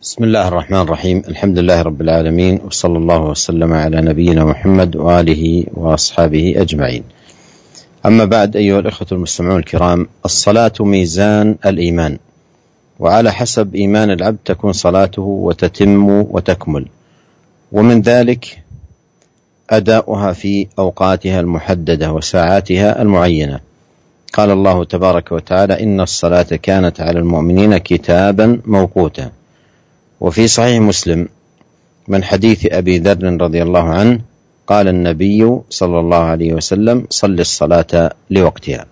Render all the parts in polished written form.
بسم الله الرحمن الرحيم. الحمد لله رب العالمين، وصلى الله وسلم على نبينا محمد وآله وأصحابه أجمعين. أما بعد، أيها الأخوة المستمعون الكرام، الصلاة ميزان الإيمان، وعلى حسب إيمان العبد تكون صلاته وتتم وتكمل، ومن ذلك أداؤها في أوقاتها المحددة وساعاتها المعينة. قال الله تبارك وتعالى: إن الصلاة كانت على المؤمنين كتابا موقوتا. وفي صحيح مسلم من حديث أبي ذر رضي الله عنه قال النبي صلى الله عليه وسلم: صل الصلاة لوقتها.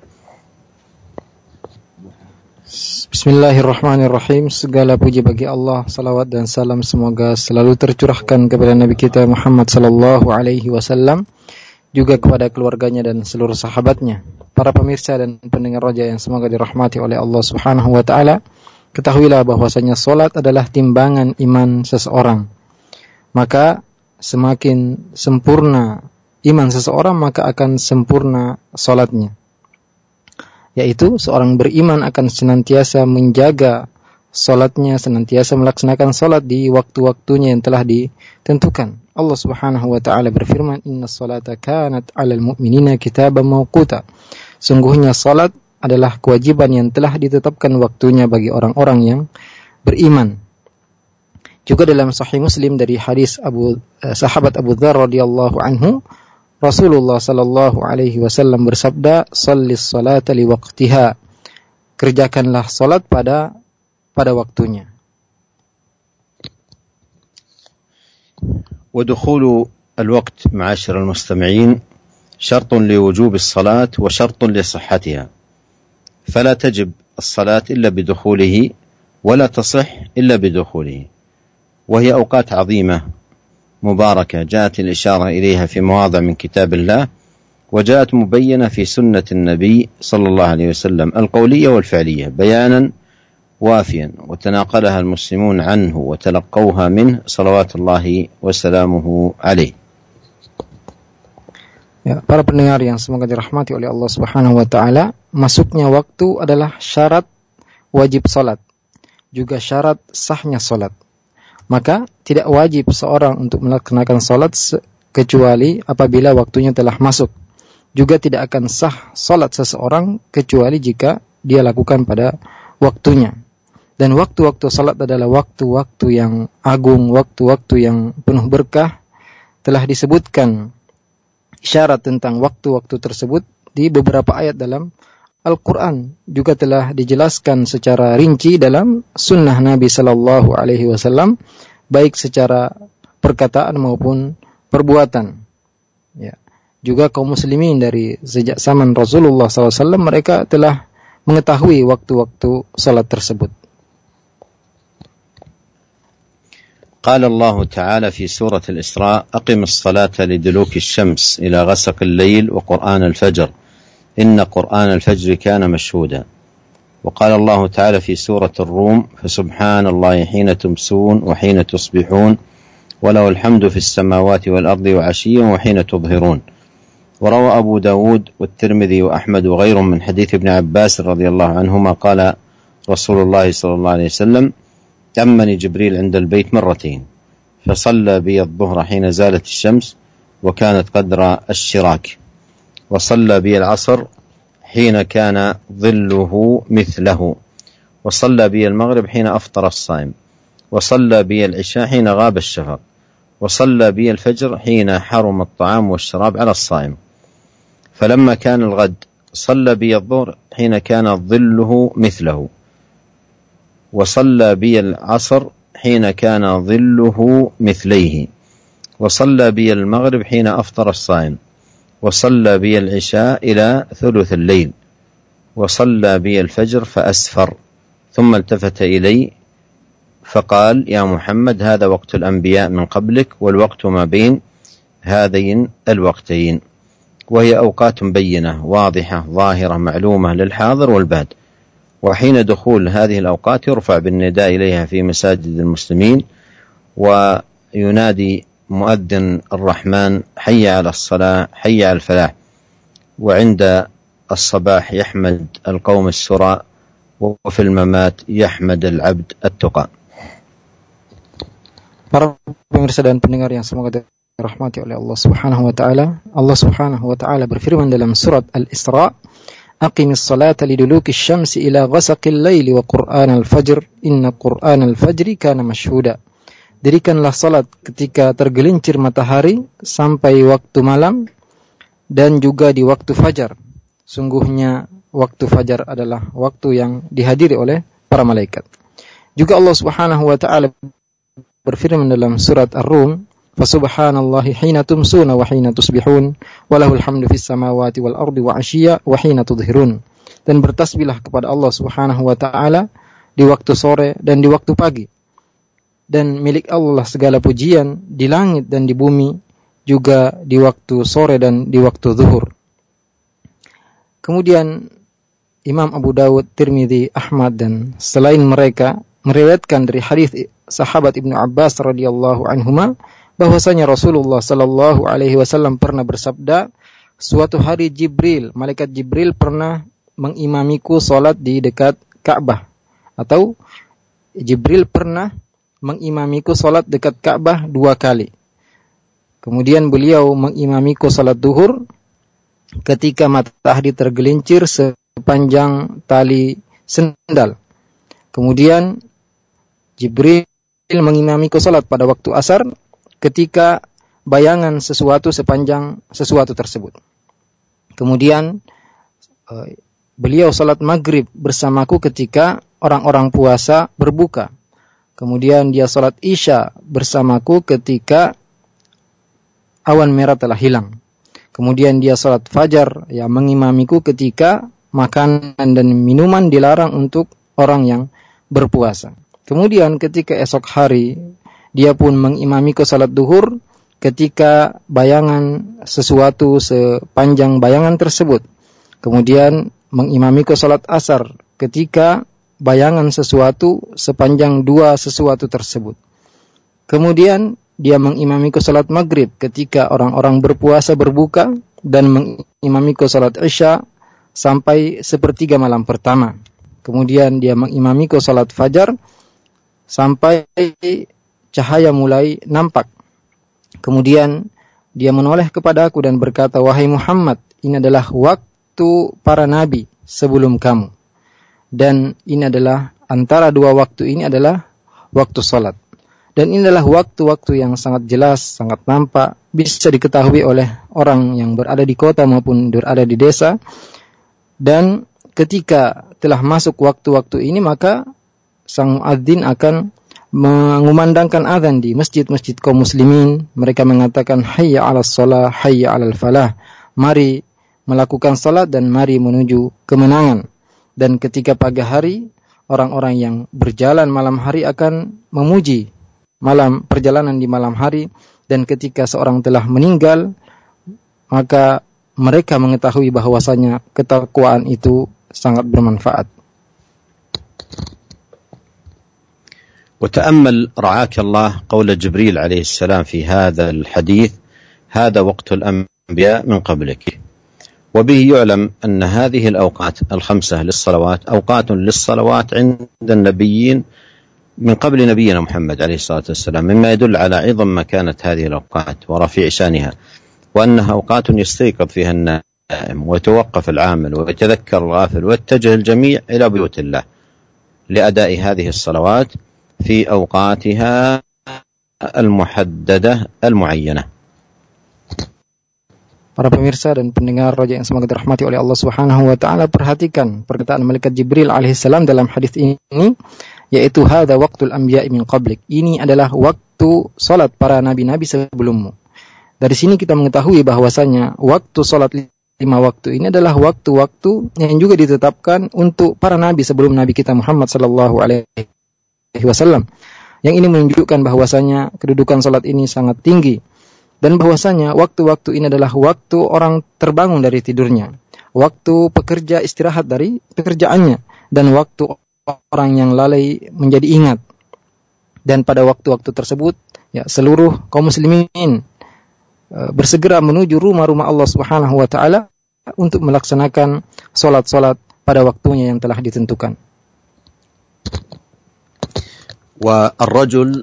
Bismillahirrahmanirrahim. Segala puji bagi Allah, salawat dan salam semoga selalu tercurahkan kepada Nabi kita Muhammad sallallahu alaihi wasallam, juga kepada keluarganya dan seluruh sahabatnya. Para pemirsa dan pendengar Raja yang semoga dirahmati oleh Allah Subhanahu wa taala, ketahuilah bahwasanya salat adalah timbangan iman seseorang. Maka semakin sempurna iman seseorang, maka akan sempurna salatnya. Yaitu seorang beriman akan senantiasa menjaga salatnya, senantiasa melaksanakan salat di waktu-waktunya yang telah ditentukan. Allah Subhanahu wa taala berfirman: "Innas salata kanat 'alal mu'minina kitaban mawquta." Sungguhnya salat adalah kewajiban yang telah ditetapkan waktunya bagi orang-orang yang beriman. Juga dalam Sahih Muslim dari hadis sahabat Abu Dzar radhiyallahu anhu, Rasulullah sallallahu alaihi wasallam bersabda, "Shallis salata liwaqtiha." Kerjakanlah salat pada waktunya. ودخول الوقت معاشر المستمعين شرط لوجوب الصلاة وشرط لصحتها، فلا تجب الصلاة إلا بدخوله، ولا تصح إلا بدخوله، وهي أوقات عظيمة مباركة جاءت الإشارة إليها في مواضع من كتاب الله، وجاءت مبينة في سنة النبي صلى الله عليه وسلم القولية والفعلية بيانا وافيا، وتناقلها المسلمون عنه وتلقوها منه صلوات الله وسلامه عليه. Ya, para pendengar yang semoga dirahmati oleh Allah Subhanahu wa taala, masuknya waktu adalah syarat wajib salat, juga syarat sahnya salat. Maka tidak wajib seorang untuk melaksanakan salat kecuali apabila waktunya telah masuk. Juga tidak akan sah salat seseorang kecuali jika dia lakukan pada waktunya. Dan waktu-waktu salat adalah waktu-waktu yang agung, waktu-waktu yang penuh berkah. Telah disebutkan isyarat tentang waktu-waktu tersebut di beberapa ayat dalam Al-Quran. Juga telah dijelaskan secara rinci dalam sunnah Nabi Sallallahu Alaihi Wasallam, baik secara perkataan maupun perbuatan. Ya. Juga kaum muslimin dari sejak zaman Rasulullah SAW, mereka telah mengetahui waktu-waktu salat tersebut. قال الله تعالى في سورة الإسراء: أقم الصلاة لدلوك الشمس إلى غسق الليل وقرآن الفجر إن قرآن الفجر كان مشهودا. وقال الله تعالى في سورة الروم: فسبحان الله حين تمسون وحين تصبحون وله الحمد في السماوات والأرض وعشيا وحين تظهرون. وروى أبو داود والترمذي وأحمد وغيرهم من حديث ابن عباس رضي الله عنهما قال رسول الله صلى الله عليه وسلم: أمني جبريل عند البيت مرتين، فصلى بي الظهر حين زالت الشمس وكانت قدر الشراك، وصلى بي العصر حين كان ظله مثله، وصلى بي المغرب حين أفطر الصائم، وصلى بي العشاء حين غاب الشفق، وصلى بي الفجر حين حرم الطعام والشراب على الصائم. فلما كان الغد صلى بي الظهر حين كان ظله مثله، وصلى بي العصر حين كان ظله مثليه، وصلى بي المغرب حين أفطر الصائم، وصلى بي العشاء إلى ثلث الليل، وصلى بي الفجر فأسفر، ثم التفت إلي فقال: يا محمد، هذا وقت الأنبياء من قبلك، والوقت ما بين هذين الوقتين. وهي أوقات بينة واضحة ظاهرة معلومة للحاضر والباد. وحين دخول هذه الأوقات يرفع بالنداء إليها في مساجد المسلمين، وينادي مؤذن الرحمن: حي على الصلاة، حي على الفلاح. وعند الصباح يحمد القوم السراء، وفي الممات يحمد العبد التقى. pemirsa dan pendengar yang semoga dirahmati oleh Allah Subhanahu wa taala. Allah Subhanahu wa taala berfirman dalam surat Al-Isra, "Aqimis salata liduluki syamsi ila ghasaqil laili wa qur'anal fajr, inna qur'anal fajri kana mashhuda." Dirikanlah salat ketika tergelincir matahari sampai waktu malam dan juga di waktu fajar. Sungguhnya waktu fajar adalah waktu yang dihadiri oleh para malaikat. Juga Allah Subhanahu wa taala berfirman dalam surat Ar-Rum, "Fasubhanallahi hina tumsuna wa hina tusbihun, wa lahul hamdu fis samawati wal ardi wa 'ashiyya wa hina tudhhirun." Dan bertasbihlah kepada Allah Subhanahu wa taala di waktu sore dan di waktu pagi. Dan milik Allah segala pujian di langit dan di bumi, juga di waktu sore dan di waktu zuhur. Kemudian Imam Abu Dawud, Tirmidzi, Ahmad dan selain mereka meriwayatkan dari hadis sahabat Ibnu Abbas radhiyallahu anhuma bahwasanya Rasulullah sallallahu alaihi wasallam pernah bersabda, suatu hari malaikat Jibril pernah mengimamiku salat di dekat Ka'bah, atau Jibril pernah mengimamiku salat dekat Ka'bah 2 kali. Kemudian beliau mengimamiku salat duhur ketika matahari tergelincir sepanjang tali sendal. Kemudian Jibril mengimamiku salat pada waktu asar ketika bayangan sesuatu sepanjang sesuatu tersebut. Kemudian beliau salat maghrib bersamaku ketika orang-orang puasa berbuka. Kemudian dia salat isya bersamaku ketika awan merah telah hilang. Kemudian dia salat fajar mengimamiku ketika makanan dan minuman dilarang untuk orang yang berpuasa. Kemudian ketika esok hari dia pun mengimamiku salat duhur ketika bayangan sesuatu sepanjang bayangan tersebut. Kemudian mengimamiku salat asar ketika bayangan sesuatu sepanjang 2 sesuatu tersebut. Kemudian dia mengimamiku salat maghrib ketika orang-orang berpuasa berbuka, dan mengimamiku salat isya sampai 1/3 malam pertama. Kemudian dia mengimamiku salat fajar sampai cahaya mulai nampak. Kemudian dia menoleh kepadaku dan berkata, "Wahai Muhammad, ini adalah waktu para nabi sebelum kamu. Dan ini adalah antara 2 waktu ini adalah waktu salat. Dan ini adalah waktu-waktu yang sangat jelas, sangat nampak, bisa diketahui oleh orang yang berada di kota maupun berada di desa. Dan ketika telah masuk waktu-waktu ini, maka sang muadzin akan mengumandangkan azan di masjid-masjid kaum muslimin. Mereka mengatakan, hayya 'alas shalah, hayya 'alal falah. Mari melakukan salat dan mari menuju kemenangan. Dan ketika pagi hari, orang-orang yang berjalan malam hari akan memuji perjalanan di malam hari. Dan ketika seorang telah meninggal, maka mereka mengetahui bahwasanya ketakwaan itu sangat bermanfaat." وتأمل رعاك الله قول جبريل عليه السلام في هذا الحديث: هذا وقت الأنبياء من قبلك. وبه يعلم أن هذه الأوقات 5 للصلوات أوقات للصلوات عند النبيين من قبل نبينا محمد عليه الصلاة والسلام، مما يدل على عظم مكانة هذه الأوقات ورفيع شأنها، وأنها أوقات يستيقظ فيها النائم ويتوقف العامل ويتذكر الغافل ويتجه الجميع إلى بيوت الله لأداء هذه الصلوات في أوقاتها المحددة المعينة. Para pemirsa dan pendengar raja yang semoga dirahmati oleh Allah Subhanahu wa taala, perhatikan perkataan malaikat Jibril alaihissalam dalam hadis ini, yaitu hadza waqtul anbiya'i min qablik. Ini adalah waktu salat para nabi-nabi sebelummu. Dari sini kita mengetahui bahwasanya waktu salat 5 waktu ini adalah waktu-waktu yang juga ditetapkan untuk para nabi sebelum nabi kita Muhammad sallallahu alaihi wasallam. Yang ini menunjukkan bahwasanya kedudukan salat ini sangat tinggi. Dan bahwasanya waktu-waktu ini adalah waktu orang terbangun dari tidurnya, waktu pekerja istirahat dari pekerjaannya, dan waktu orang yang lalai menjadi ingat. Dan pada waktu-waktu tersebut, seluruh kaum muslimin bersegera menuju rumah-rumah Allah Subhanahu wa taala untuk melaksanakan salat-salat pada waktunya yang telah ditentukan. والرجل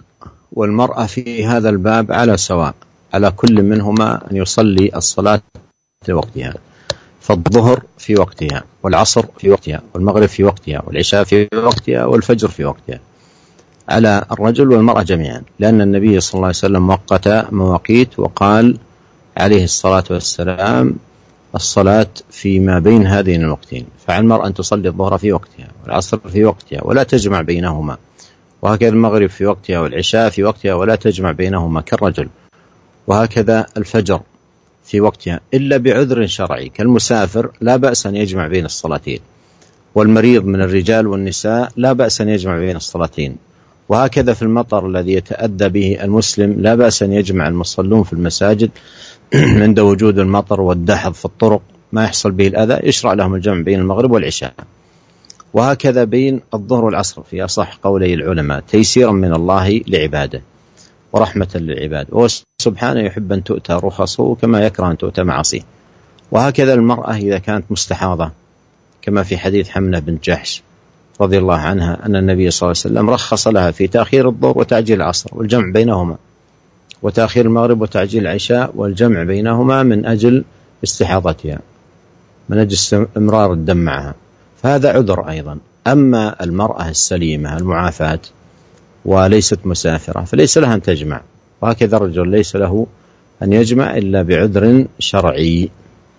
والمرأة في هذا الباب على سواء، على كل منهما أن يصلي الصلاة في وقتها، فالظهر في وقتها، والعصر في وقتها، والمغرب في وقتها، والعشاء في وقتها، والفجر في وقتها، على الرجل والمرأة جميعا، لأن النبي صلى الله عليه وسلم وقت مواقيت وقال عليه الصلاة والسلام: الصلاة فيما بين هذين الوقتين، فعلى المرأة أن تصلي الظهر في وقتها والعصر في وقتها ولا تجمع بينهما، وهكذا المغرب في وقتها والعشاء في وقتها ولا تجمع بينهما كالرجل، وهكذا الفجر في وقتها إلا بعذر شرعي كالمسافر لا بأس أن يجمع بين الصلاتين، والمريض من الرجال والنساء لا بأس أن يجمع بين الصلاتين، وهكذا في المطر الذي يتأذى به المسلم لا بأس أن يجمع المصلون في المساجد عند وجود المطر والدحض في الطرق ما يحصل به الأذى، يشرع لهم الجمع بين المغرب والعشاء، وهكذا بين الظهر والعصر في أصح قولي العلماء، تيسيرا من الله لعباده ورحمة للعباد، وسبحانه يحب أن تؤتى رخصه كما يكره أن تؤتى معاصيه. وهكذا المرأة إذا كانت مستحاضة كما في حديث حمنة بنت جحش رضي الله عنها أن النبي صلى الله عليه وسلم رخص لها في تأخير الظهر وتعجيل العصر والجمع بينهما، وتأخير المغرب وتعجيل العشاء والجمع بينهما من أجل استحاضتها، من أجل استمرار الدم معها، فهذا عذر أيضا. أما المرأة السليمة المعافاة وليست مسافرة فليس لها أن تجمع، وهكذا الرجل ليس له أن يجمع إلا بعذر شرعي.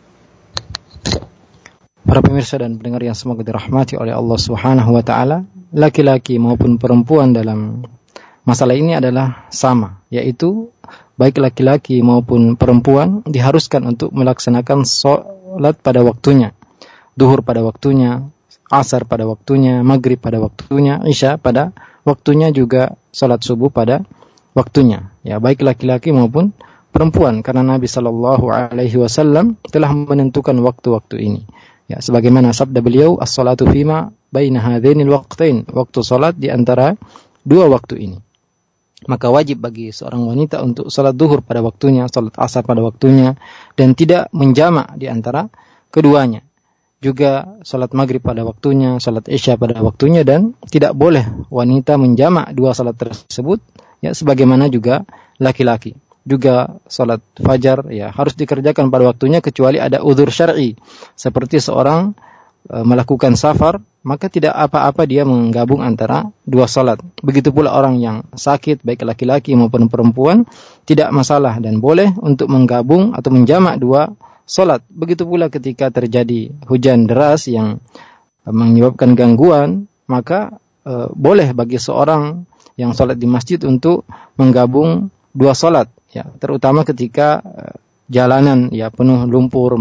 Para pemirsa dan pendengar yang semoga dirahmati oleh Allah Subhanahu wa taala, laki-laki maupun perempuan dalam masalah ini adalah sama, yaitu baik laki-laki maupun perempuan diharuskan untuk melaksanakan salat pada waktunya, duhur pada waktunya, asar pada waktunya, maghrib pada waktunya, isya pada waktunya, juga salat subuh pada waktunya, ya, baik laki-laki maupun perempuan, karena Nabi sallallahu alaihi wasallam telah menentukan waktu-waktu ini. Ya, sebagaimana sabda beliau, as-salatu fima baina hadainil waqtain, waktu salat di antara dua waktu ini. Maka wajib bagi seorang wanita untuk salat duhur pada waktunya, salat asar pada waktunya, dan tidak menjamak di antara keduanya. Juga salat maghrib pada waktunya, salat isya pada waktunya, dan tidak boleh wanita menjamak dua salat tersebut, ya, sebagaimana juga laki-laki. Juga salat fajar, ya, harus dikerjakan pada waktunya kecuali ada uzur syar'i, seperti seorang melakukan safar, maka tidak apa-apa dia menggabung antara dua salat. Begitu pula orang yang sakit, baik laki-laki maupun perempuan, tidak masalah dan boleh untuk menggabung atau menjamak dua salat. Begitu pula ketika terjadi hujan deras yang menyebabkan gangguan, maka boleh bagi seorang yang salat di masjid untuk menggabung dua salat, ya, terutama ketika jalanan, ya, penuh lumpur,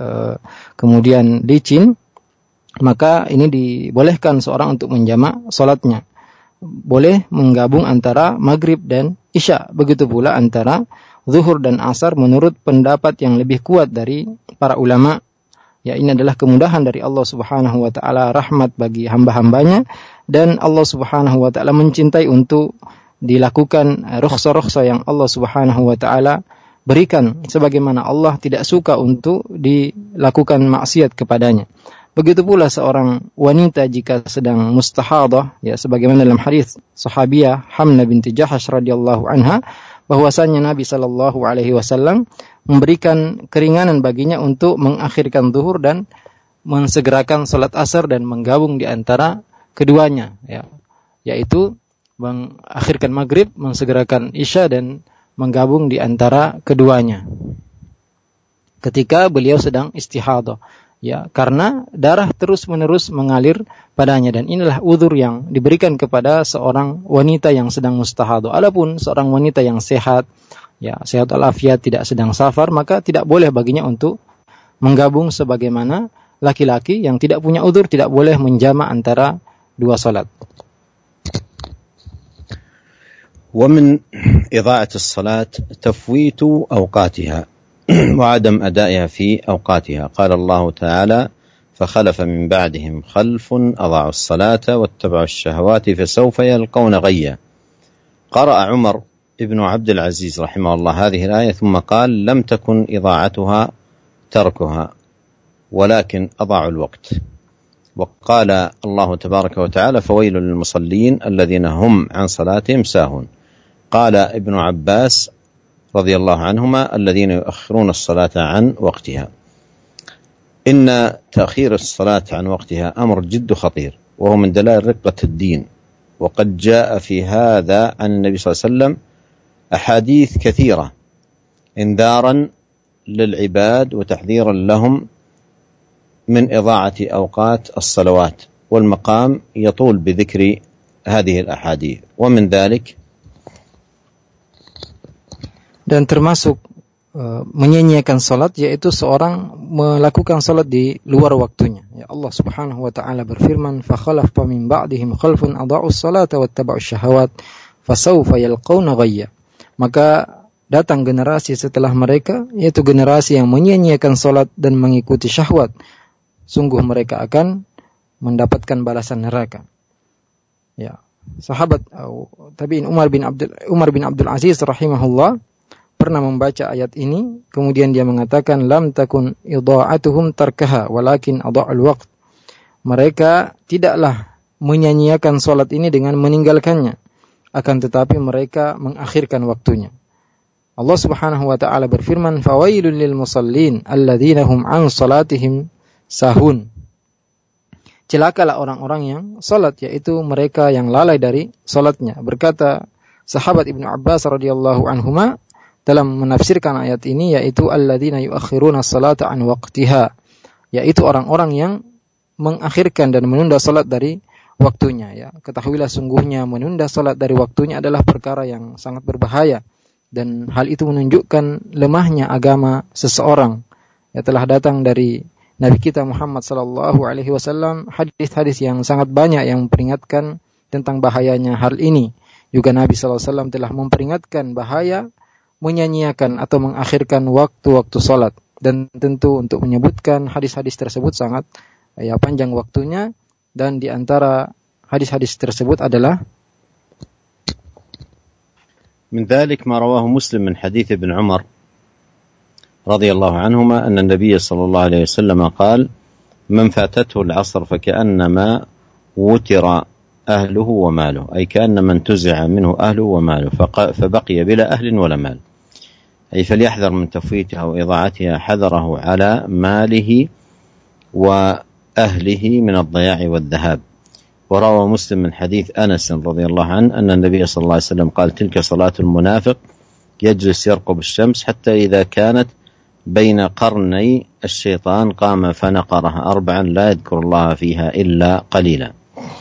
kemudian licin, maka ini dibolehkan seorang untuk menjamak salatnya. Boleh menggabung antara maghrib dan isya, begitu pula antara zuhur dan asar menurut pendapat yang lebih kuat dari para ulama. Ya, ini adalah kemudahan dari Allah Subhanahu wa taala, rahmat bagi hamba-hambanya, dan Allah Subhanahu wa taala mencintai untuk dilakukan rukhsah-rukhsah yang Allah Subhanahu wa taala berikan, sebagaimana Allah tidak suka untuk dilakukan maksiat kepadanya. Begitu pula seorang wanita jika sedang mustahadah, ya, sebagaimana dalam hadis sahabiyah Hamnah binti Jahash radhiyallahu anha, bahwasanya Nabi sallallahu alaihi wasallam memberikan keringanan baginya untuk mengakhirkan zuhur dan mensegerakan salat asar dan menggabung di antara keduanya, ya, yaitu mengakhirkan maghrib, mensegerakan isya, dan menggabung di antara keduanya ketika beliau sedang istihadah, ya, karena darah terus-menerus mengalir padanya, dan inilah uzur yang diberikan kepada seorang wanita yang sedang mustahadah. Adapun seorang wanita yang sehat, ya, sehat walafiat, tidak sedang safar, maka tidak boleh baginya untuk menggabung sebagaimana laki-laki yang tidak punya uzur tidak boleh menjamak antara dua salat. ومن إضاعة الصلاة تفويت أوقاتها وعدم أدائها في أوقاتها. قال الله تعالى: فخلف من بعدهم خلف أضاعوا الصلاة واتبعوا الشهوات فسوف يلقون غيا. قرأ عمر ابن عبد العزيز رحمه الله هذه الآية ثم قال: لم تكن إضاعتها تركها ولكن أضاعوا الوقت. وقال الله تبارك وتعالى: فويل للمصلين الذين هم عن صلاتهم ساهون. قال ابن عباس رضي الله عنهما الذين يؤخرون الصلاة عن وقتها. إن تأخير الصلاة عن وقتها أمر جد خطير، وهو من دلائل رقة الدين، وقد جاء في هذا عن النبي صلى الله عليه وسلم أحاديث كثيرة إنذارا للعباد وتحذيرا لهم من إضاعة أوقات الصلوات، والمقام يطول بذكر هذه الأحاديث. ومن ذلك dan termasuk menyanyiakan salat, yaitu seorang melakukan salat di luar waktunya. Ya, Allah Subhanahu wa taala berfirman, "Fa khalafa min ba'dihim khalfun adha'us salata wattaba'us syahawat fasawfa yalqawna ghayya." Maka datang generasi setelah mereka, yaitu generasi yang menyanyiakan salat dan mengikuti syahwat. Sungguh mereka akan mendapatkan balasan neraka. Ya, sahabat tabi'in Umar bin Abdul Aziz rahimahullah pernah membaca ayat ini, kemudian dia mengatakan, lam takun idha'atuhum tarkaha walakin adha'ul waqt. Mereka tidaklah menyanyiakan salat ini dengan meninggalkannya, akan tetapi mereka mengakhirkan waktunya. Allah Subhanahu wa taala berfirman, fawailul lil musallin alladzina hum an salatihim sahun. Celakalah orang-orang yang salat, yaitu mereka yang lalai dari salatnya. Berkata sahabat Ibnu Abbas radhiyallahu anhuma dalam menafsirkan ayat ini, yaitu alladzina yuakhiruna as-salata an waqtiha, yaitu orang-orang yang mengakhirkan dan menunda salat dari waktunya. Ya, ketahuilah sungguhnya menunda salat dari waktunya adalah perkara yang sangat berbahaya, dan hal itu menunjukkan lemahnya agama seseorang. Ya, telah datang dari Nabi kita Muhammad sallallahu alaihi wasallam hadis-hadis yang sangat banyak yang memperingatkan tentang bahayanya hal ini. Juga Nabi sallallahu alaihi wasallam telah memperingatkan bahaya menyanyiakan atau mengakhirkan waktu-waktu salat, dan tentu untuk menyebutkan hadis-hadis tersebut sangat panjang waktunya, dan di antara hadis-hadis tersebut adalah من ذلك ما رواه مسلم من حديث ابن عمر رضي الله عنهما أن النبي صلى الله عليه وسلم قال من فاتته العصر فكأنما وتر أهله وماله، أي كأنما انتزع منه أهله وماله فبقي بلا أهل ولا مال، أي فليحذر من تفويتها وإضاعتها حذره على ماله وأهله من الضياع والذهاب. وروى مسلم من حديث أنس رضي الله عنه أن النبي صلى الله عليه وسلم قال تلك صلاة المنافق يجلس يرقب الشمس حتى إذا كانت بين قرني الشيطان قام فنقرها 4 لا يذكر الله فيها إلا قليلا.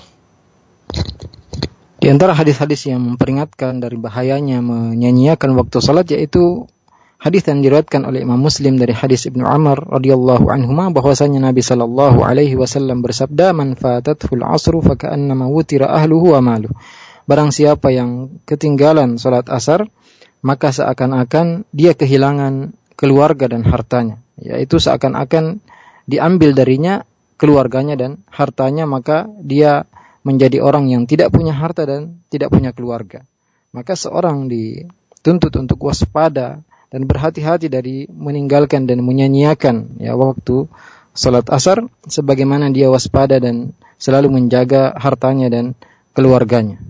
Di antara hadis-hadis yang memperingatkan dari bahayanya menyanyiakan waktu salat, yaitu hadis yang diriwayatkan oleh Imam Muslim dari hadis Ibnu Umar radhiyallahu anhuma, bahwasanya Nabi sallallahu alaihi wasallam bersabda, man fatathul asru faka'annama wutira ahluhu wa maluhu. Barang siapa yang ketinggalan salat asar, maka seakan-akan dia kehilangan keluarga dan hartanya, yaitu seakan-akan diambil darinya keluarganya dan hartanya, maka dia menjadi orang yang tidak punya harta dan tidak punya keluarga. Maka seorang dituntut untuk waspada dan berhati-hati dari meninggalkan dan menyanyiakan waktu salat asar, sebagaimana dia waspada dan selalu menjaga hartanya dan keluarganya.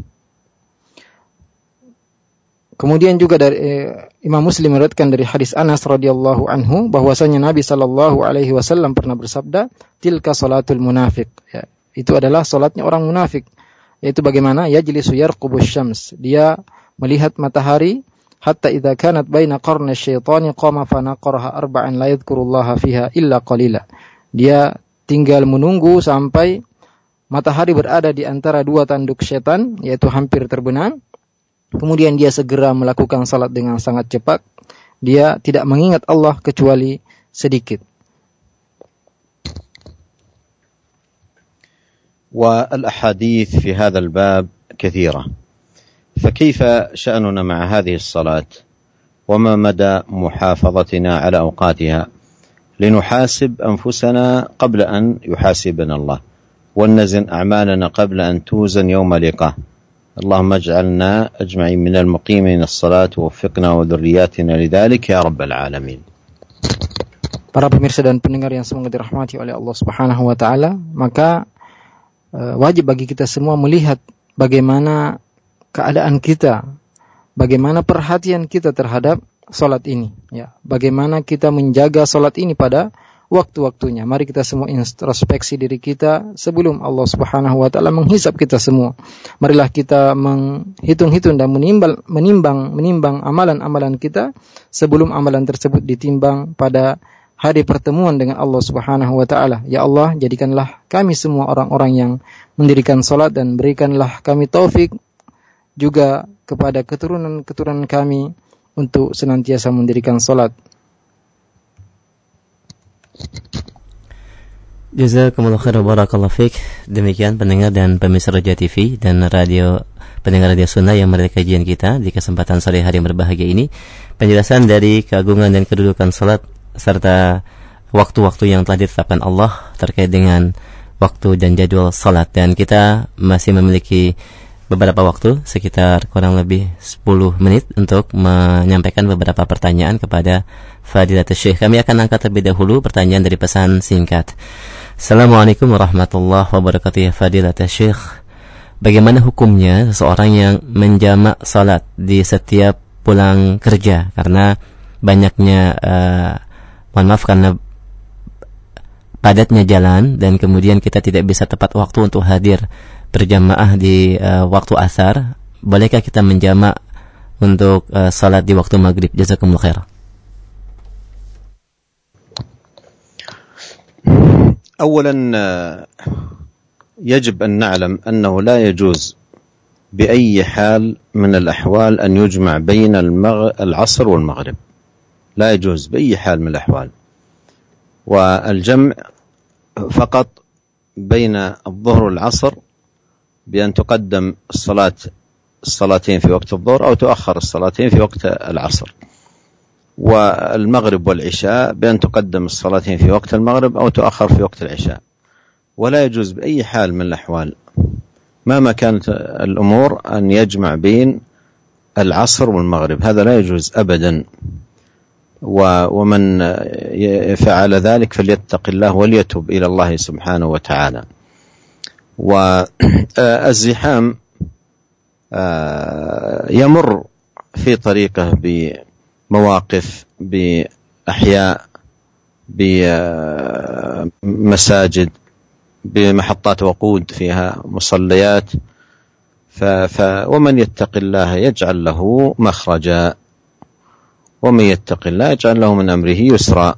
Kemudian juga dari Imam Muslim meriwayatkan dari hadis Anas radhiyallahu anhu bahwasanya Nabi sallallahu alaihi wasallam pernah bersabda, tilka salatul munafiq. Ya, itu adalah salatnya orang munafik. Yaitu bagaimana? Yajlisu yarqubus syams. Dia melihat matahari hatta idza kanat baina qarna syaitani qama fa naqaraha 4 la yadhkurullaha fiha illa qalila. Dia tinggal menunggu sampai matahari berada di antara 2 tanduk setan, yaitu hampir terbenam. Kemudian dia segera melakukan salat dengan sangat cepat. Dia tidak mengingat Allah kecuali sedikit. والأحاديث في هذا الباب كثيرة، فكيف شأننا مع هذه الصلاة وما مدى محافظتنا على أوقاتها لنحاسب أنفسنا قبل أن يحاسبنا الله، ونزن أعمالنا قبل أن توزن يوم لقاه. اللهم اجعلنا أجمعين من المقيمين الصلاة ووفقنا وذرياتنا لذلك يا رب العالمين. Para pemirsa dan pendengar yang semoga dirahmati oleh Allah Subhanahu wa taala, maka wajib bagi kita semua melihat bagaimana keadaan kita, bagaimana perhatian kita terhadap salat ini, ya. Bagaimana kita menjaga salat ini pada waktu-waktunya. Mari kita semua introspeksi diri kita sebelum Allah Subhanahu wa taala menghisab kita semua. Marilah kita menghitung-hitung dan menimbang amalan-amalan kita sebelum amalan tersebut ditimbang pada hari pertemuan dengan Allah Subhanahu wa taala. Ya Allah, jadikanlah kami semua orang-orang yang mendirikan salat dan berikanlah kami taufik juga kepada keturunan-keturunan kami untuk senantiasa mendirikan salat. Jazakumullah khairan barakallahu fiik. Demikian pendengar dan pemirsa Roja TV dan pendengar radio Sunnah yang menerima kajian kita di kesempatan sore hari yang berbahagia ini, penjelasan dari keagungan dan kedudukan salat serta waktu-waktu yang telah ditetapkan Allah terkait dengan waktu dan jadwal salat. Dan kita masih memiliki beberapa waktu, sekitar kurang lebih 10 menit untuk menyampaikan beberapa pertanyaan kepada Fadilatul Syekh. Kami akan angkat terlebih dahulu pertanyaan dari pesan singkat. Assalamualaikum warahmatullahi wabarakatuh. Ya Fadilatul Syekh, bagaimana hukumnya seseorang yang menjamak salat di setiap pulang kerja karena banyaknya karena padatnya jalan dan kemudian kita tidak bisa tepat waktu untuk hadir berjamaah di waktu asar? Bolehkah kita menjamak untuk salat di waktu maghrib? Jazakumullah khair. أولا يجب أن نعلم أنه لا يجوز بأي حال من الأحوال أن يجمع بين العصر والمغرب، لا يجوز بأي حال من الأحوال، والجمع فقط بين الظهر والعصر بأن تقدم الصلاتين في وقت الظهر أو تؤخر الصلاتين في وقت العصر، والمغرب والعشاء بأن تقدم الصلاتين في وقت المغرب أو تؤخر في وقت العشاء. ولا يجوز بأي حال من الأحوال مهما كانت الأمور أن يجمع بين العصر والمغرب، هذا لا يجوز أبدا. ومن فعل ذلك فليتق الله وليتوب إلى الله سبحانه وتعالى. والزحام يمر في طريقه بمواقف، بأحياء، بمساجد، بمحطات وقود فيها مصليات، ومن يتق الله يجعل له مخرجا ومن يتق الله يجعل له من أمره يسرا.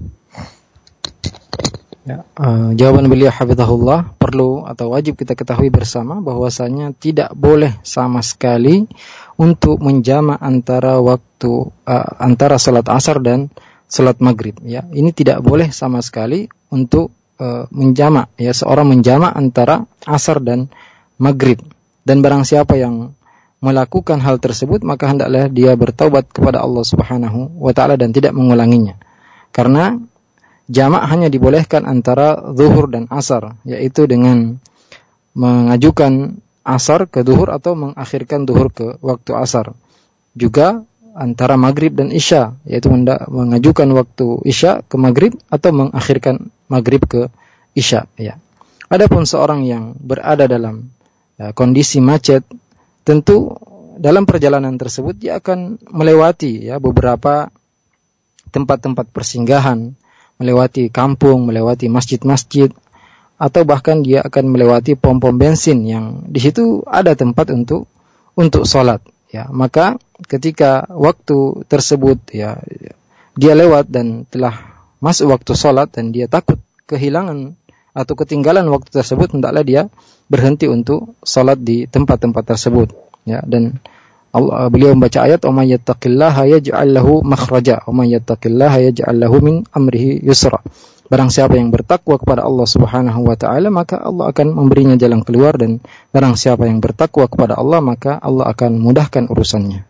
Ya, jawaban beliau hafizahullah, perlu atau wajib kita ketahui bersama bahwasanya tidak boleh sama sekali untuk menjamak antara waktu antara salat asar dan salat maghrib. Ya, ini tidak boleh sama sekali untuk menjamak. Ya, seorang menjamak antara asar dan maghrib. Dan barang siapa yang melakukan hal tersebut maka hendaklah dia bertaubat kepada Allah Subhanahu wa taala dan tidak mengulanginya. Karena jamak hanya dibolehkan antara zuhur dan asar, yaitu dengan mengajukan asar ke zuhur atau mengakhirkan zuhur ke waktu asar. Juga antara maghrib dan isya, yaitu mengajukan waktu isya ke maghrib atau mengakhirkan maghrib ke isya. Ya. Adapun seorang yang berada dalam kondisi macet, tentu dalam perjalanan tersebut dia akan melewati beberapa tempat-tempat persinggahan, melewati kampung, melewati masjid-masjid, atau bahkan dia akan melewati pom-pom bensin yang di situ ada tempat untuk sholat. Ya, maka ketika waktu tersebut dia lewat dan telah masuk waktu sholat dan dia takut kehilangan atau ketinggalan waktu tersebut, hendaklah dia berhenti untuk sholat di tempat-tempat tersebut. Ya, dan beliau membaca ayat, "Wa may yattaqillaha yaj'al lahu makhraja, wa may yattaqillaha yaj'al lahu min amrihi yusra." Barang siapa yang bertakwa kepada Allah Subhanahu wa taala, maka Allah akan memberinya jalan keluar, dan barang siapa yang bertakwa kepada Allah, maka Allah akan mudahkan urusannya.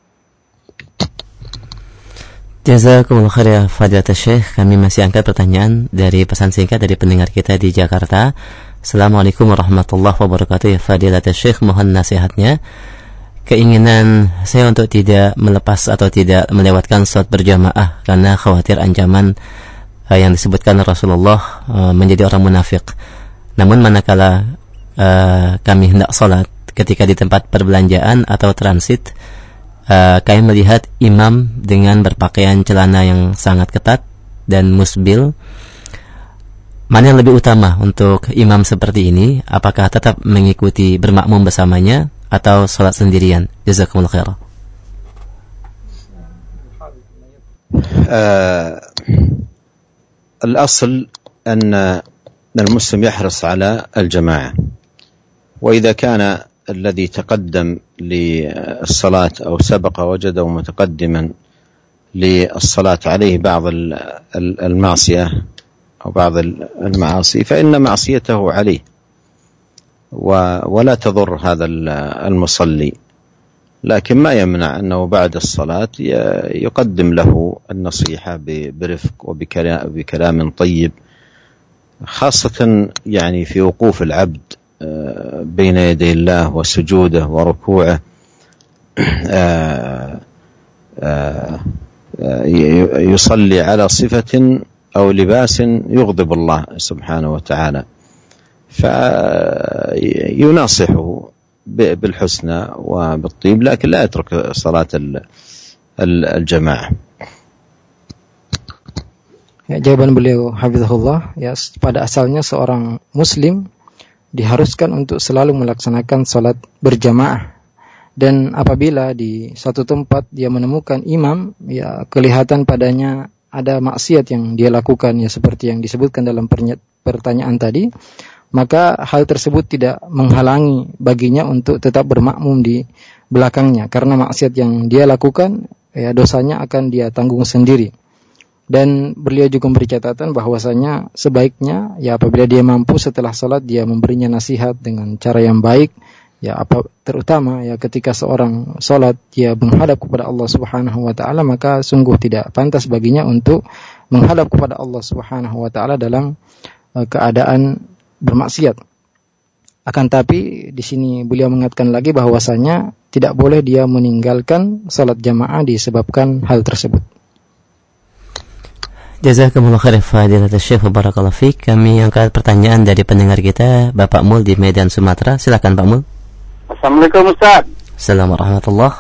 Jazakumullah khair ya Fadilatul Syekh. Kami masih angkat pertanyaan dari pesan singkat dari pendengar kita di Jakarta. Assalamualaikum warahmatullahi wabarakatuh. Ya Fadilatul Syekh, mohon nasihatnya. Keinginan saya untuk tidak melepas atau tidak melewatkan salat berjamaah karena khawatir ancaman yang disebutkan Rasulullah menjadi orang munafik. Namun manakala kami hendak salat ketika di tempat perbelanjaan atau transit, kami melihat imam dengan berpakaian celana yang sangat ketat dan musbil. Mana yang lebih utama untuk imam seperti ini? Apakah tetap mengikuti bermakmum bersamanya atau salat sendirian? Jazakumullah khairan. الأصل أن المسلم يحرص على الجماعة، وإذا كان الذي تقدم للصلاة أو سبق وجده متقدما للصلاة عليه بعض المعصية أو بعض المعاصي فإن معصيته عليه ولا تضر هذا المصلي، لكن ما يمنع أنه بعد الصلاة يقدم له النصيحة برفق وبكلام طيب، خاصة يعني في وقوف العبد بين يدي الله وسجوده وركوعه، يصلي على صفة أو لباس يغضب الله سبحانه وتعالى، فيناصحه بالحسنى وبالطيب، لكن لا يترك صلاة الجماعة. Ya, jawaban beliau hafizahullah, ya, pada asalnya seorang muslim diharuskan untuk selalu melaksanakan salat berjamaah, dan apabila di satu tempat dia menemukan imam, ya, kelihatan padanya ada maksiat yang dia lakukan, ya, seperti yang disebutkan dalam pertanyaan tadi, maka hal tersebut tidak menghalangi baginya untuk tetap bermakmum di belakangnya, karena maksiat yang dia lakukan, ya, dosanya akan dia tanggung sendiri. Dan beliau juga memberi catatan bahwasanya sebaiknya, ya, apabila dia mampu setelah salat dia memberinya nasihat dengan cara yang baik, ya, terutama, ya, ketika seorang salat dia menghadap kepada Allah Subhanahu wa taala, maka sungguh tidak pantas baginya untuk menghadap kepada Allah Subhanahu wa taala dalam keadaan bermaksiat. Akan tapi di sini beliau mengatakan lagi bahwasanya tidak boleh dia meninggalkan salat jamaah disebabkan hal tersebut. Jazakumullah khairan fadilatul Syekh, barakallahu fiik. Kami angkat pertanyaan dari pendengar kita, Bapak Mul di Medan, Sumatera. Silakan Pak Mul. Assalamualaikum Ustaz. Assalamualaikum warahmatullahi.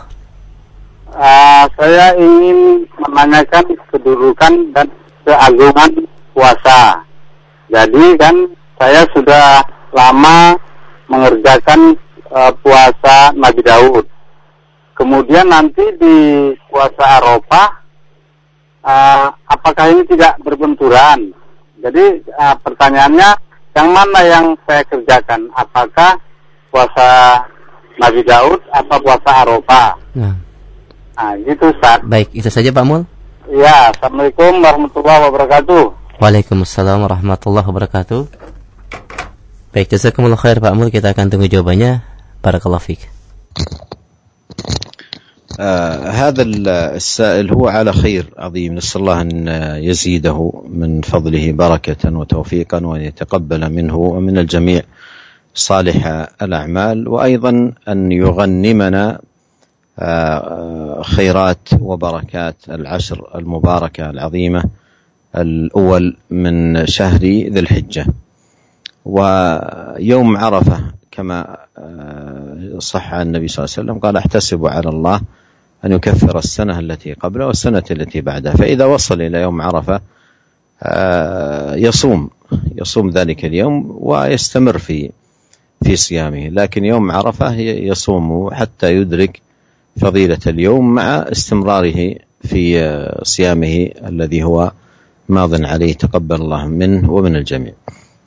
Saya ingin menanyakan kedudukan dan keagungan puasa. Jadi kan saya sudah lama mengerjakan puasa Nabi Daud. Kemudian nanti di puasa Arafah, apakah ini tidak berbenturan? Jadi pertanyaannya, yang mana yang saya kerjakan? Apakah puasa Nabi Daud atau puasa Arafah? Nah, gitu Ustaz. Baik, itu saja Pak Mul. Ya, Assalamualaikum warahmatullahi wabarakatuh. Waalaikumsalam warahmatullahi wabarakatuh. Baik, jazakumullah khair Pak Mul, kita akan tunggu jawabannya. Barakallahu fiik. هذا السائل هو على خير عظيم، نسأل الله أن يزيده من فضله بركة وتوفيقا وأن يتقبل منه ومن الجميع صالح الأعمال، وأيضا أن يغنمنا خيرات وبركات العشر المباركة العظيمة الأول من شهر ذي الحجة. ويوم عرفة كما صح عن النبي صلى الله عليه وسلم قال: احتسب على الله أن يكفر السنة التي قبله والسنة التي بعدها. فإذا وصل إلى يوم عرفة يصوم ذلك اليوم ويستمر في صيامه، لكن يوم عرفة يصوم حتى يدرك فضيلة اليوم مع استمراره في صيامه الذي هو ماض عليه، تقبل الله منه ومن الجميع.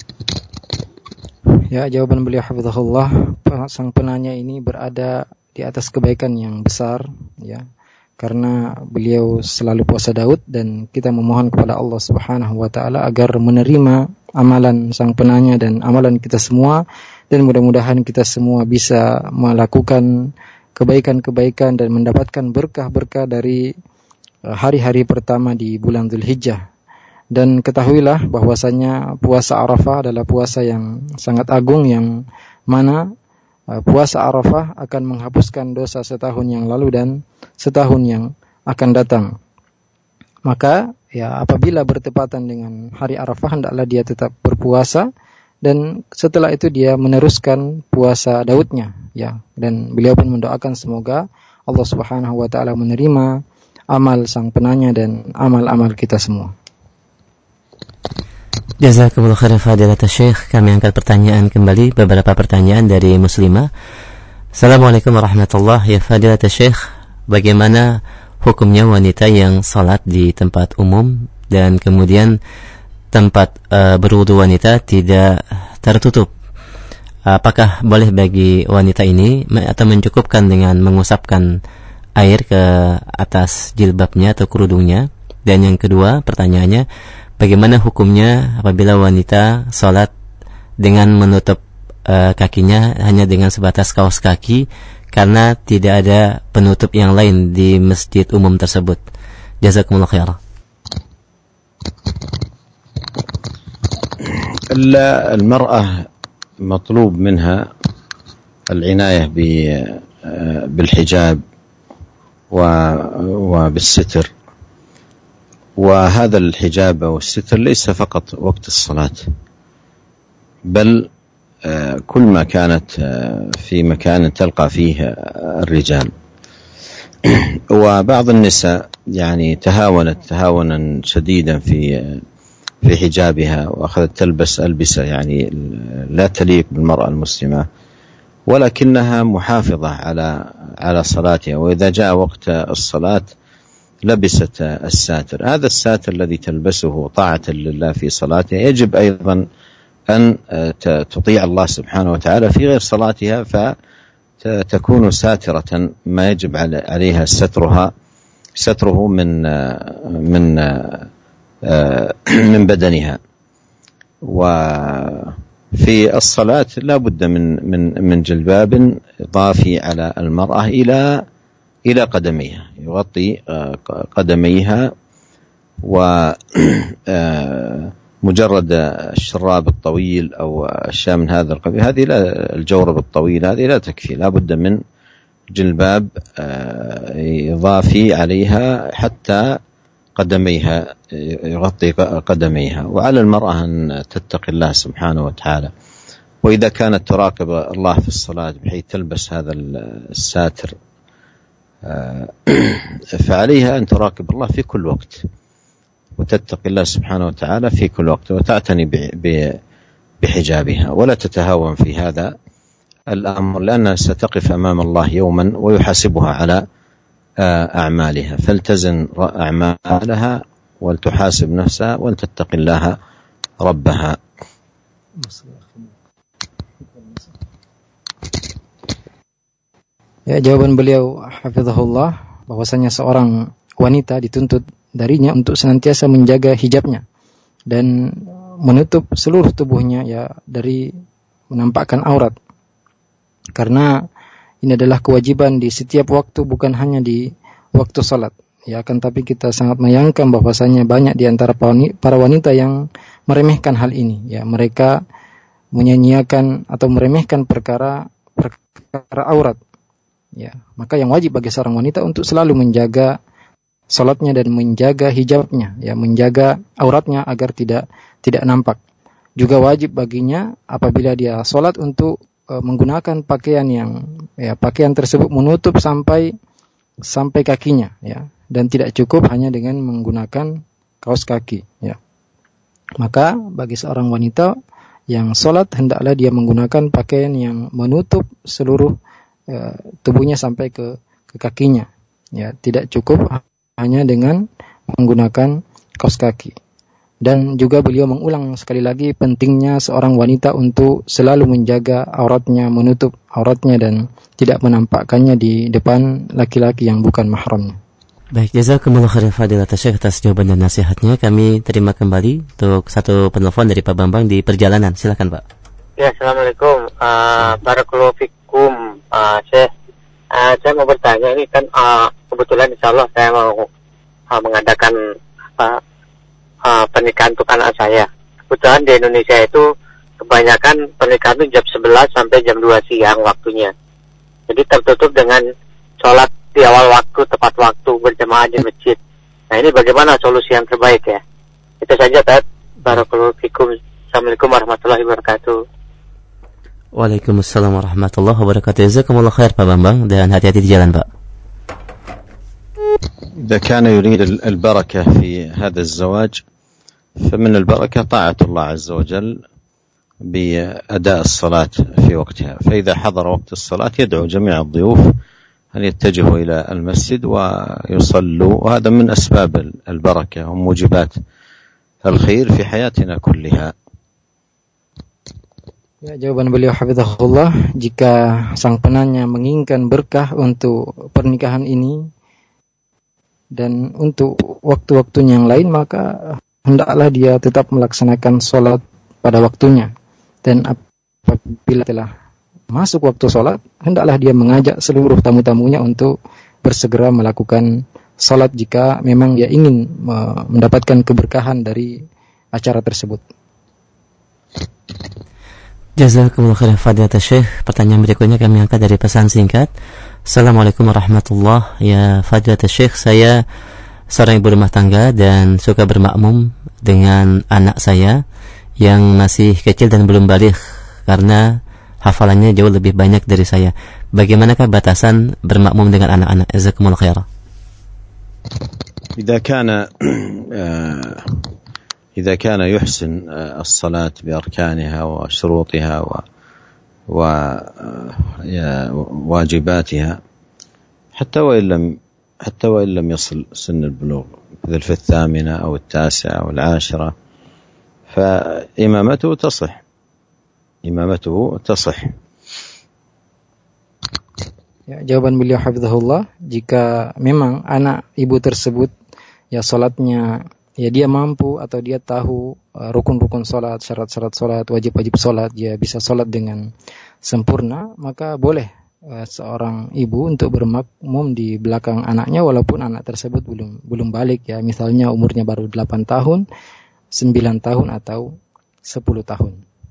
Ya, jawaban beliau hafizahullah, sang penanya ini berada di atas kebaikan yang besar, ya, karena beliau selalu puasa Daud, dan kita memohon kepada Allah Subhanahu wa taala agar menerima amalan sang penanya dan amalan kita semua, dan mudah-mudahan kita semua bisa melakukan kebaikan-kebaikan dan mendapatkan berkah-berkah dari hari-hari pertama di bulan Dzulhijjah. Dan ketahuilah bahwasanya puasa Arafah adalah puasa yang sangat agung, yang mana puasa Arafah akan menghapuskan dosa setahun yang lalu dan setahun yang akan datang. Maka, ya, apabila bertepatan dengan hari Arafah, hendaklah dia tetap berpuasa, dan setelah itu dia meneruskan puasa Daudnya, ya. Dan beliau pun mendoakan semoga Allah Subhanahu wa taala menerima amal sang penanya dan amal-amal kita semua. Jazakumullah khairan fadilatul Syekh. Kami angkat pertanyaan kembali, beberapa pertanyaan dari muslimah. Assalamualaikum warahmatullahi wabarakatuh. Ya fadilatul Syekh, bagaimana hukumnya wanita yang salat di tempat umum dan kemudian tempat berwudu wanita tidak tertutup? Apakah boleh bagi wanita ini atau mencukupkan dengan mengusapkan air ke atas jilbabnya atau kerudungnya? Dan yang kedua pertanyaannya, bagaimana hukumnya apabila wanita sholat dengan menutup kakinya hanya dengan sebatas kaos kaki karena tidak ada penutup yang lain di masjid umum tersebut? Jazakumullah khairan. المرأة مطلوب منها العناية بالحجاب وبالستر، وهذا الحجاب والستر ليس فقط وقت الصلاة، بل كل ما كانت في مكان تلقى فيه الرجال. وبعض النساء يعني تهاونت تهاونا شديدا في حجابها، وأخذت تلبس ألبسة يعني لا تليق بالمرأة المسلمة، ولكنها محافظة على صلاتها، وإذا جاء وقت الصلاة لبست الساتر. هذا الساتر الذي تلبسه طاعة لله في صلاتها يجب أيضا أن تطيع الله سبحانه وتعالى في غير صلاتها، فتكون ساترة ما يجب عليها ستره من بدنها. وفي الصلاة لا بد من جلباب إضافي على المرأة إلى قدميها، يغطي قدميها، ومجرد الشراب الطويل أو أشياء من هذا القبيل هذه لا، الجورب الطويل هذه لا تكفي، لا بد من جلباب إضافي عليها حتى قدميها، يغطي قدميها. وعلى المرأة أن تتقي الله سبحانه وتعالى، وإذا كانت تراقب الله في الصلاة بحيث تلبس هذا الساتر فعليها أن تراقب الله في كل وقت، وتتقي الله سبحانه وتعالى في كل وقت، وتعتني بحجابها، ولا تتهاون في هذا الأمر، لأنها ستقف أمام الله يوما ويحاسبها على أعمالها، فلتزن أعمالها ولتحاسب نفسها ولتتقي الله ربها. Ya, jawaban beliau hafizahullah bahwasanya seorang wanita dituntut darinya untuk senantiasa menjaga hijabnya dan menutup seluruh tubuhnya ya dari menampakkan aurat. Karena ini adalah kewajiban di setiap waktu, bukan hanya di waktu salat. Ya, akan tapi kita sangat menyayangkan bahwasanya banyak di antara para wanita yang meremehkan hal ini. Ya, mereka menyanyiakan atau meremehkan perkara aurat. Ya, maka yang wajib bagi seorang wanita untuk selalu menjaga salatnya dan menjaga hijabnya, ya, menjaga auratnya agar tidak nampak. Juga wajib baginya apabila dia salat untuk menggunakan pakaian pakaian tersebut menutup sampai kakinya, ya, dan tidak cukup hanya dengan menggunakan kaos kaki, ya. Maka bagi seorang wanita yang salat hendaklah dia menggunakan pakaian yang menutup seluruh tubuhnya sampai ke kakinya, ya, tidak cukup hanya dengan menggunakan kaos kaki. Dan juga beliau mengulang sekali lagi pentingnya seorang wanita untuk selalu menjaga auratnya, menutup auratnya dan tidak menampakkannya di depan laki-laki yang bukan mahramnya. Baik, jazakumullah khairan fadilatul Syekh atas jawaban dan nasihatnya. Kami terima kembali untuk satu penelpon dari Pak Bambang di perjalanan. Silakan, Pak. Ya, assalamualaikum. Barakallahu fikum, Syekh. Saya mau bertanya, ini kan kebetulan insyaallah saya mau mengadakan pernikahan untuk anak saya. Kebetulan di Indonesia itu kebanyakan pernikahan itu jam 11 sampai jam 2 siang waktunya. Jadi tertutup dengan sholat di awal waktu, tepat waktu, berjamaah di masjid. Nah, ini bagaimana solusi yang terbaik ya? Itu saja, Tat. Barakallahu fikum. Assalamualaikum warahmatullahi wabarakatuh. Waalaikumsalam warahmatullahi wabarakatuh. Jazakumullah khair Pak Bambang, dan hati-hati di jalan, Pak. إذا كان يريد البركة في هذا الزواج فمن البركة طاعة الله عز وجل بأداء الصلاة في وقتها، فإذا حضر وقت الصلاة يدعو جميع الضيوف أن يتجهوا إلى المسجد ويصلوا، وهذا من أسباب البركة وموجبات الخير في حياتنا كلها. Ya, jawaban beliau hafizahullah, jika sang penanya menginginkan berkah untuk pernikahan ini dan untuk waktu-waktunya yang lain, maka hendaklah dia tetap melaksanakan sholat pada waktunya. Dan apabila telah masuk waktu sholat, hendaklah dia mengajak seluruh tamu-tamunya untuk bersegera melakukan sholat jika memang dia ingin mendapatkan keberkahan dari acara tersebut. Jazakumullah khairan fadilatul Syekh. Pertanyaan berikutnya kami angkat dari pesan singkat. Assalamualaikum warahmatullahi. Ya fadilatul Syekh, saya seorang ibu rumah tangga dan suka bermakmum dengan anak saya yang masih kecil dan belum baligh karena hafalannya jauh lebih banyak dari saya. Bagaimanakah batasan bermakmum dengan anak-anak? Jazakumullah khairan. إذا كان يحسن الصلاة بأركانها وشروطها وواجباتها حتى وإن لم يصل سن البلوغ مثل في 8 أو 9 أو 10 فإمامته تصح. Ya, jawaban beliau hafizahullah, jika memang anak ibu tersebut ya salatnya ya dia mampu atau dia tahu rukun-rukun salat, syarat-syarat salat, wajib-wajib salat, dia bisa salat dengan sempurna, maka boleh seorang ibu untuk bermakmum di belakang anaknya walaupun anak tersebut belum balik ya, misalnya umurnya baru 8 tahun, 9 tahun atau 10 tahun.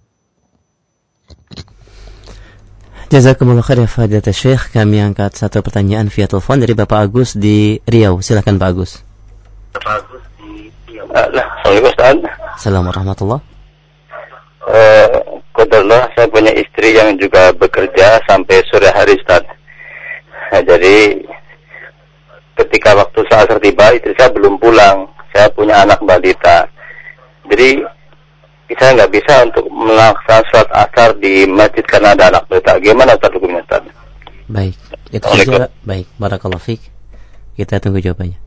Jazakumullah khairan fadilatul Syekh. Kami angkat satu pertanyaan via telepon dari Bapak Agus di Riau. Silakan Pak Agus. Assalamualaikum Ustaz. Assalamualaikum warahmatullahi. Qadarullah, saya punya istri yang juga bekerja sampai sore hari Ustaz. Jadi ketika waktu asar tiba, istri saya belum pulang. Saya punya anak balita. Jadi saya nggak bisa untuk melaksanakan sholat asar di masjid karena ada anak balita. Gimana Ustaz hukumnya Ustaz? Baik, itu saja. Baik, barakallahu fiik. Kita tunggu jawabannya.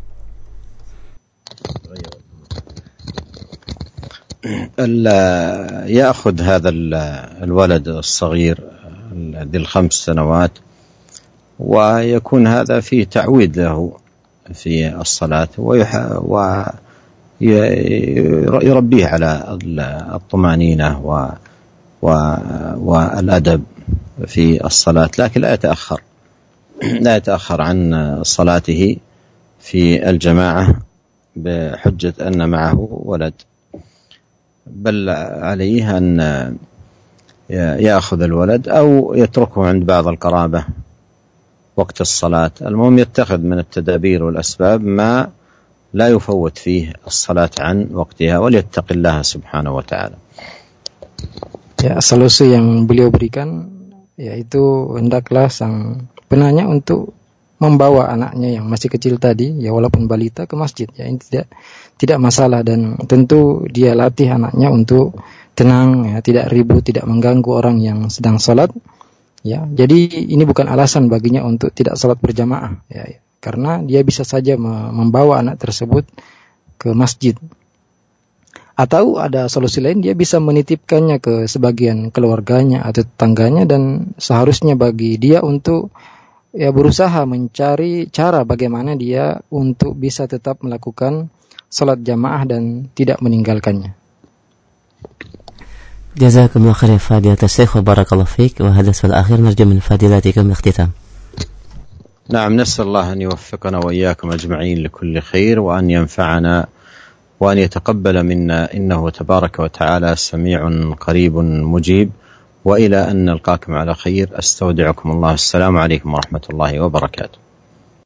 يأخذ هذا الولد الصغير ذي 5 سنوات ويكون هذا فيه تعويد له في الصلاة ويربيه على الطمأنينة والأدب في الصلاة، لكن لا يتأخر عن صلاته في الجماعة بحجة أن معه ولد، بل عليه أن يأخذ الولد أو يتركه عند بعض القرابة وقت الصلاة. المهم يتخذ من التدابير والأسباب ما لا يفوت فيه الصلاة عن وقتها وليتق الله سبحانه وتعالى. Ya, solusi yang beliau berikan yaitu hendaklah sang penanya untuk membawa anaknya yang masih kecil tadi ya walaupun balita ke masjid ya, ini tidak masalah, dan tentu dia latih anaknya untuk tenang ya, tidak ribut, tidak mengganggu orang yang sedang salat ya. Jadi ini bukan alasan baginya untuk tidak salat berjamaah ya, karena dia bisa saja membawa anak tersebut ke masjid. Atau ada solusi lain, dia bisa menitipkannya ke sebagian keluarganya atau tetangganya, dan seharusnya bagi dia untuk ya berusaha mencari cara bagaimana dia untuk bisa tetap melakukan salat jamaah dan tidak meninggalkannya. Jazakumullah khairan fadilatul Syekh wa barakallahu fiik. Wa hadha su'al akhir narju min fadilatikum al-ikhtitam. نعم، نسأل الله أن يوفقنا وإياكم أجمعين لكل خير وأن ينفعنا وأن يتقبل منا إنه تبارك وتعالى سميع قريب مجيب، وإلى أن نلقاكم على خير أستودعكم الله. السلام عليكم ورحمة الله وبركاته.